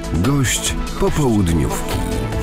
Gość popołudniówki.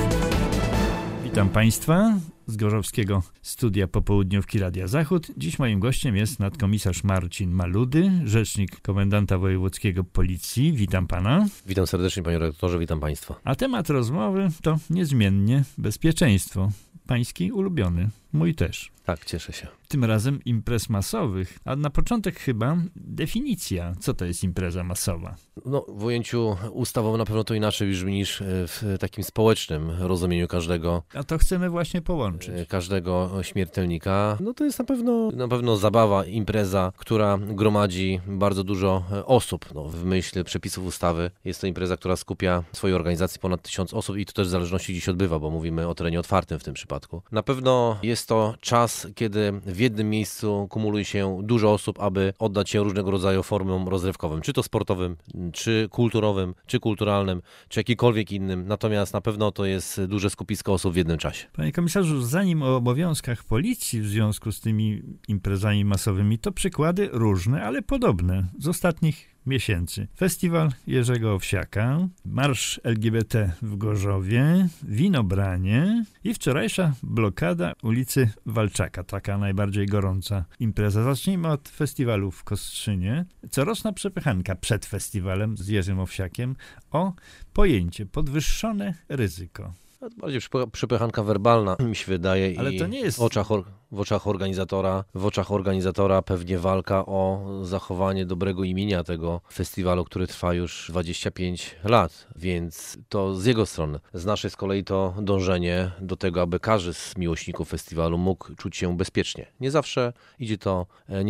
Witam Państwa z gorzowskiego studia popołudniówki Radia Zachód. Dziś moim gościem jest nadkomisarz Marcin Maludy, rzecznik komendanta wojewódzkiego Policji. Witam Pana. Witam serdecznie, panie redaktorze, witam Państwa. A temat rozmowy to niezmiennie bezpieczeństwo. Pański ulubiony, mój też. Tak, cieszę się. Tym razem imprez masowych. A na początek chyba definicja, co to jest impreza masowa? W ujęciu ustawowym na pewno to inaczej brzmi niż w takim społecznym rozumieniu każdego. A to chcemy właśnie połączyć. Każdego śmiertelnika. To jest na pewno zabawa, impreza, która gromadzi bardzo dużo osób. W myśl przepisów ustawy jest to impreza, która skupia w swojej organizacji ponad 1000 osób i to też w zależności gdzie się odbywa, bo mówimy o terenie otwartym w tym przypadku. Na pewno jest to czas, kiedy w jednym miejscu kumuluje się dużo osób, aby oddać się różnego rodzaju formom rozrywkowym, czy to sportowym, czy kulturowym, czy kulturalnym, czy jakikolwiek innym. Natomiast na pewno to jest duże skupisko osób w jednym czasie. Panie komisarzu, zanim o obowiązkach policji w związku z tymi imprezami masowymi, to przykłady różne, ale podobne z ostatnich miesięcy. Festiwal Jerzego Owsiaka, marsz LGBT w Gorzowie, winobranie i wczorajsza blokada ulicy Walczaka, taka najbardziej gorąca impreza. Zacznijmy od festiwalu w Kostrzynie. Coroczna przepychanka przed festiwalem z Jerzym Owsiakiem o pojęcie podwyższone ryzyko. Bardziej przepychanka werbalna, mi się wydaje. Ale to nie jest... W oczach organizatora pewnie walka o zachowanie dobrego imienia tego festiwalu, który trwa już 25 lat, więc to z jego strony. Z naszej z kolei to dążenie do tego, aby każdy z miłośników festiwalu mógł czuć się bezpiecznie. Nie zawsze idzie to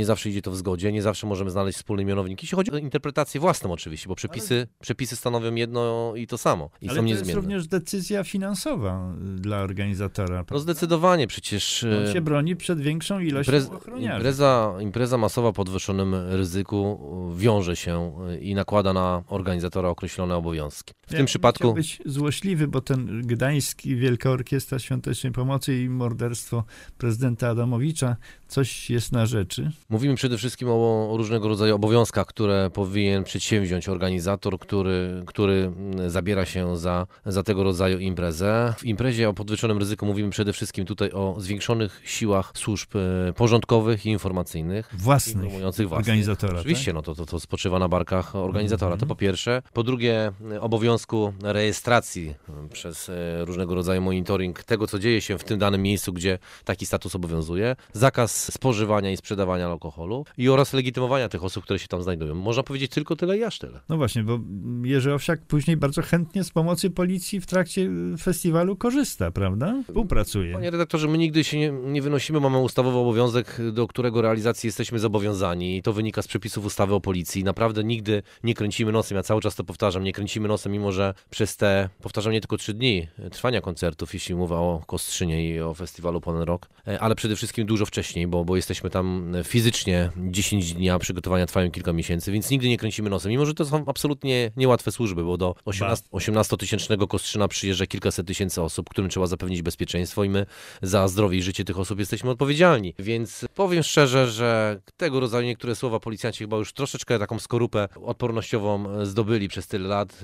w zgodzie, nie zawsze możemy znaleźć wspólny mianownik. Jeśli chodzi o interpretację własną oczywiście, bo przepisy stanowią jedno i to samo i są niezmienne. Ale to jest również decyzja finansowa dla organizatora. Zdecydowanie, przecież... On się broni przed większą ilością ochroniarzy. Impreza masowa o podwyższonym ryzyku wiąże się i nakłada na organizatora określone obowiązki. W tym przypadku... Chciał być złośliwy, bo ten gdański Wielka Orkiestra Świątecznej Pomocy i morderstwo prezydenta Adamowicza, coś jest na rzeczy. Mówimy przede wszystkim o różnego rodzaju obowiązkach, które powinien przedsięwziąć organizator, który zabiera się za tego rodzaju imprezę. W imprezie o podwyższonym ryzyku mówimy przede wszystkim tutaj o zwiększonych siłach służb porządkowych i informacyjnych. Własnych organizatora. Oczywiście, tak? To spoczywa na barkach organizatora, to po pierwsze. Po drugie, obowiązku rejestracji przez różnego rodzaju monitoring tego, co dzieje się w tym danym miejscu, gdzie taki status obowiązuje. Zakaz spożywania i sprzedawania alkoholu oraz legitymowania tych osób, które się tam znajdują. Można powiedzieć tylko tyle i aż tyle. No właśnie, bo Jerzy Owsiak później bardzo chętnie z pomocy policji w trakcie festiwalu korzysta, prawda? Współpracuje. Panie redaktorze, my nigdy się nie wynosimy, mamy ustawowy obowiązek, do którego realizacji jesteśmy zobowiązani i to wynika z przepisów ustawy o policji. Naprawdę nigdy nie kręcimy nosem, ja cały czas to powtarzam, nie kręcimy nosem, mimo że przez te, powtarzam, nie tylko 3 dni trwania koncertów, jeśli mowa o Kostrzynie i o festiwalu ponad rok, ale przede wszystkim dużo wcześniej, bo jesteśmy tam fizycznie 10 dni, a przygotowania trwają kilka miesięcy, więc nigdy nie kręcimy nosem, mimo że to są absolutnie niełatwe służby, bo do 18-tysięcznego Kostrzyna przyjeżdża kilkaset tysięcy osób, którym trzeba zapewnić bezpieczeństwo i my za zdrowie i życie tych osób jesteśmy odpowiedzialni. Więc powiem szczerze, że tego rodzaju niektóre słowa policjanci chyba już troszeczkę taką skorupę odpornościową zdobyli przez tyle lat.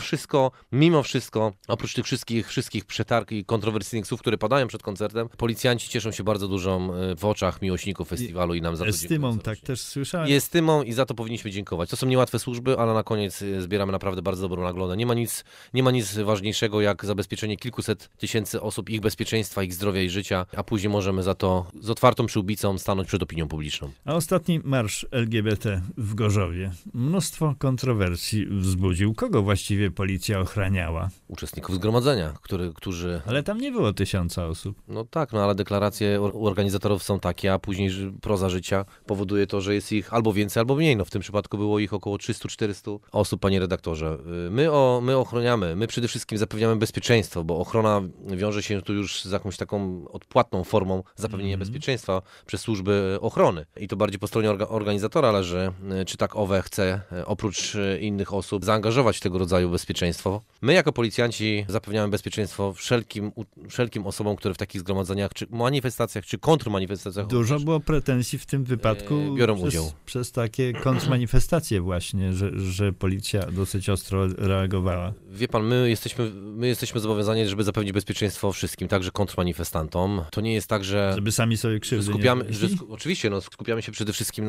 Mimo wszystko, oprócz tych wszystkich przetarg i kontrowersyjnych słów, które padają przed koncertem, policjanci cieszą się bardzo dużą w oczach miłośników festiwalu i nam za to estymą, tak też słyszałem. I estymą i za to powinniśmy dziękować. To są niełatwe służby, ale na koniec zbieramy naprawdę bardzo dobrą nagrodę. Nie ma nic ważniejszego jak zabezpieczenie kilkuset tysięcy osób, ich bezpieczeństwa, ich zdrowia i życia, a później możemy za to z otwartą przyłbicą stanąć przed opinią publiczną. A ostatni marsz LGBT w Gorzowie mnóstwo kontrowersji wzbudził. Kogo właściwie policja ochraniała? Uczestników zgromadzenia, którzy... Ale tam nie było 1000 osób. No tak, ale deklaracje u organizatorów są takie, a później proza życia powoduje to, że jest ich albo więcej, albo mniej. W tym przypadku było ich około 300-400 osób, panie redaktorze. My ochroniamy, my przede wszystkim zapewniamy bezpieczeństwo, bo ochrona wiąże się tu już z jakąś taką odpłatną formą zapewnienia zapewnienia bezpieczeństwa przez służby ochrony. I to bardziej po stronie organizatora leży, czy tak OWE chce oprócz innych osób zaangażować w tego rodzaju bezpieczeństwo. My jako policjanci zapewniamy bezpieczeństwo wszelkim osobom, które w takich zgromadzeniach, czy manifestacjach, czy kontrmanifestacjach Dużo było pretensji w tym wypadku biorą udział. Przez takie kontrmanifestacje właśnie, że policja dosyć ostro reagowała. Wie pan, my jesteśmy zobowiązani, żeby zapewnić bezpieczeństwo wszystkim, także kontrmanifestantom. To nie jest tak, że Żeby sami sobie krzywdy oczywiście, skupiamy się przede wszystkim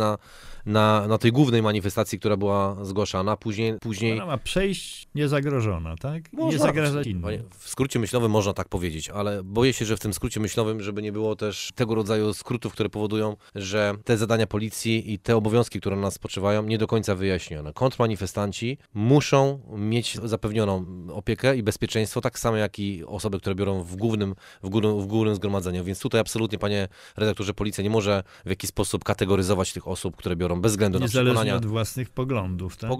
na tej głównej manifestacji, która była zgłaszana. Później Ona ma przejść niezagrożona, tak? Można, nie zagrażać innym. W skrócie myślowym można tak powiedzieć, ale boję się, że w tym skrócie myślowym, żeby nie było też tego rodzaju skrótów, które powodują, że te zadania policji i te obowiązki, które na nas spoczywają, nie do końca wyjaśnione. Kontrmanifestanci muszą mieć zapewnioną opiekę i bezpieczeństwo, tak samo jak i osoby, które biorą w głównym zgromadzeniu. Więc tutaj absolutnie, panie redaktorze, policja nie może w jakiś sposób kategoryzować tych osób, które biorą bez względu na niezależnie przekonania. od własnych poglądów, tak?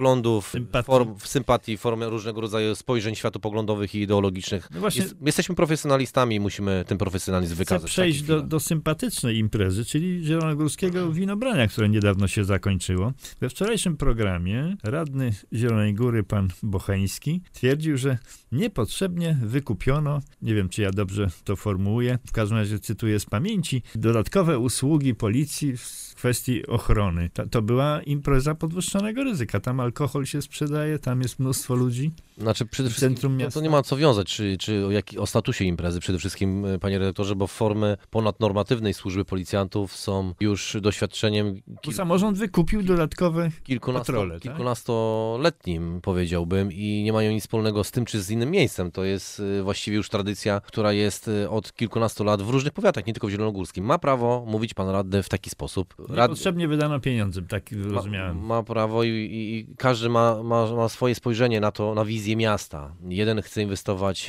Sympatii, formy różnego rodzaju spojrzeń światopoglądowych i ideologicznych. No właśnie, Jesteśmy profesjonalistami i musimy ten profesjonalizm wykazać. chcę przejść do sympatycznej imprezy, czyli zielonogórskiego winobrania, które niedawno się zakończyło. We wczorajszym programie radny Zielonej Góry, pan Bocheński, twierdził, że niepotrzebnie wykupiono, nie wiem, czy ja dobrze to formułuję, w każdym razie cytuję z pamięci, dodatkowe usługi policji w kwestii ochrony. To była impreza podwyższonego ryzyka. Tam alkohol się sprzedaje, tam jest mnóstwo ludzi. Znaczy przede w wszystkim centrum miasta. To nie ma co wiązać, czy o statusie imprezy przede wszystkim, panie redaktorze, bo formy ponadnormatywnej służby policjantów są już doświadczeniem Samorząd wykupił dodatkowe patrole, tak? kilkunastoletnim, powiedziałbym, i nie mają nic wspólnego z tym, czy z innym miejscem. To jest właściwie już tradycja, która jest od kilkunastu lat w różnych powiatach, nie tylko w Zielonogórskim. Ma prawo mówić pan radny w taki sposób. Niepotrzebnie wydano pieniądze, tak rozumiałem. Ma prawo i każdy ma swoje spojrzenie na to, na wizję miasta. Jeden chce inwestować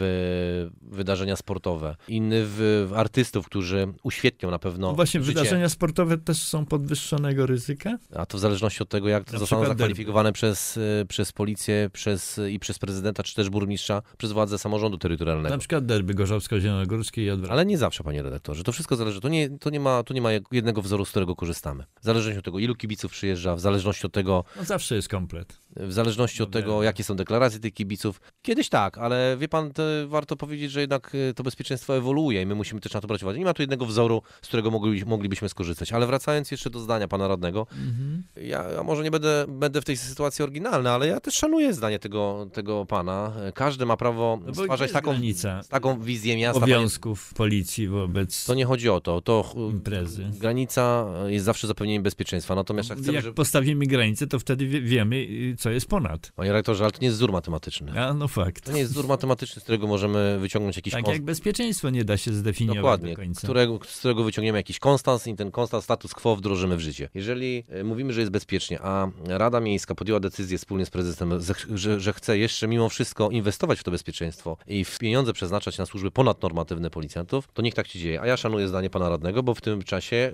w wydarzenia sportowe, inny w artystów, którzy uświetnią na pewno właśnie życie. Wydarzenia sportowe też są podwyższonego ryzyka? A to w zależności od tego, jak zostaną zakwalifikowane przez policję i przez prezydenta, czy też burmistrza, przez władzę samorządu terytorialnego. Na przykład derby gorzowsko-zielonogórskie i odwrotnie. Ale nie zawsze, panie redaktorze. To wszystko zależy. Tu nie ma jednego wzoru, z którego korzystamy. W zależności od tego, ilu kibiców przyjeżdża, w zależności od tego... No zawsze jest komplet. W zależności od tego, jakie są deklaracje tych kibiców. Kiedyś tak, ale wie pan, warto powiedzieć, że jednak to bezpieczeństwo ewoluuje i my musimy też na to brać uwagę. Nie ma tu jednego wzoru, z którego moglibyśmy skorzystać. Ale wracając jeszcze do zdania pana radnego, ja może nie będę w tej sytuacji oryginalny, ale ja też szanuję zdanie tego pana. Każdy ma prawo stwarzać taką wizję miasta. Obowiązków policji wobec To nie chodzi o to. imprezy. Granica jest zawsze zapewnieniem bezpieczeństwa. Natomiast jak postawimy granicę, to wtedy wiemy, co jest ponad. Panie rektorze, ale to nie jest wzór matematyczny. A no fakt. To nie jest wzór matematyczny, z którego możemy wyciągnąć jakiś jak bezpieczeństwo nie da się zdefiniować dokładnie, do końca. z którego wyciągniemy jakiś konstans i ten konstans, status quo wdrożymy w życie. Jeżeli mówimy, że jest bezpiecznie, a Rada Miejska podjęła decyzję wspólnie z prezydentem, że chce jeszcze mimo wszystko inwestować w to bezpieczeństwo i w pieniądze przeznaczać na służby ponadnormatywne policjantów, to niech tak się dzieje. A ja szanuję zdanie pana radnego, bo w tym czasie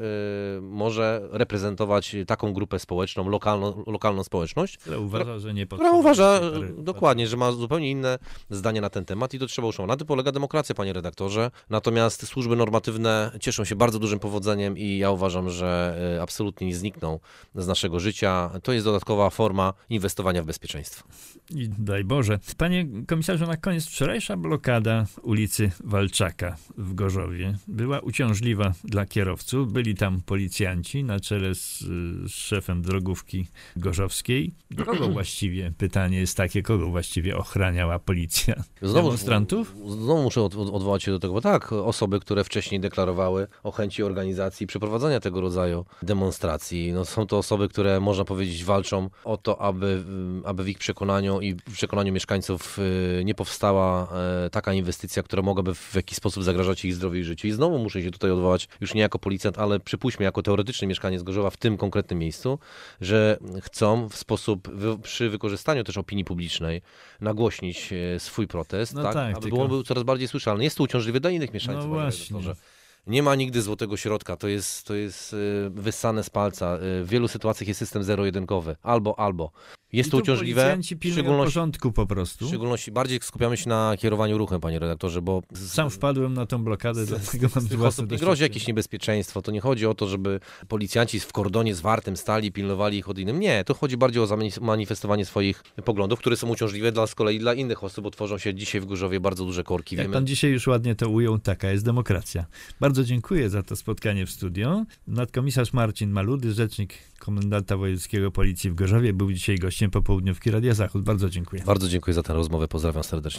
może reprezentować taką grupę społeczną, lokalną społeczność, która uważa, że nie która uważa dokładnie, że ma zupełnie inne zdanie na ten temat i to trzeba uszanować. Na tym polega demokracja, panie redaktorze. Natomiast służby normatywne cieszą się bardzo dużym powodzeniem i ja uważam, że absolutnie nie znikną z naszego życia. To jest dodatkowa forma inwestowania w bezpieczeństwo. I daj Boże. Panie komisarzu, na koniec wczorajsza blokada ulicy Walczaka w Gorzowie była uciążliwa dla kierowców. Byli tam policjanci na czele z szefem drogówki gorzowskiej. Kogo właściwie, pytanie jest takie, kogo właściwie ochraniała policja? Demonstrantów? Znowu muszę odwołać się do tego, bo tak, osoby, które wcześniej deklarowały o chęci organizacji i przeprowadzania tego rodzaju demonstracji. No, są to osoby, które można powiedzieć walczą o to, aby w ich przekonaniu i w przekonaniu mieszkańców nie powstała taka inwestycja, która mogłaby w jakiś sposób zagrażać ich zdrowiu i życiu. I znowu muszę się tutaj odwołać, już nie jako policjant, ale przypuśćmy jako teoretyczny mieszkaniec Gorzowa w tym konkretnym miejscu, że chcą w sposób, przy wykorzystaniu też opinii publicznej, nagłośnić swój protest, no tak, aby był coraz bardziej słyszalny. Jest to uciążliwe dla innych mieszkańców. No właśnie. Nie ma nigdy złotego środka, to jest wyssane z palca. W wielu sytuacjach jest system zero-jedynkowy. Albo. Jest I to tu uciążliwe, policjanci pilnują porządku po prostu. w szczególności bardziej skupiamy się na kierowaniu ruchem, panie redaktorze, bo Sam wpadłem na tą blokadę, dlatego mam z tych własne osób nie grozi doświadczenie. jakieś niebezpieczeństwo. To nie chodzi o to, żeby policjanci w kordonie zwartym stali, pilnowali ich od innym. Nie, to chodzi bardziej o manifestowanie swoich poglądów, które są uciążliwe z kolei dla innych osób, bo tworzą się dzisiaj w Gorzowie bardzo duże korki. Jak Wiemy. pan dzisiaj już ładnie to ujął, taka jest demokracja. Bardzo dziękuję za to spotkanie w studio. Nadkomisarz Marcin Maludy, rzecznik komendanta wojewódzkiego Policji w Gorzowie, był dzisiaj gościem popołudniówki Radia Zachód. Bardzo dziękuję. Bardzo dziękuję za tę rozmowę. Pozdrawiam serdecznie.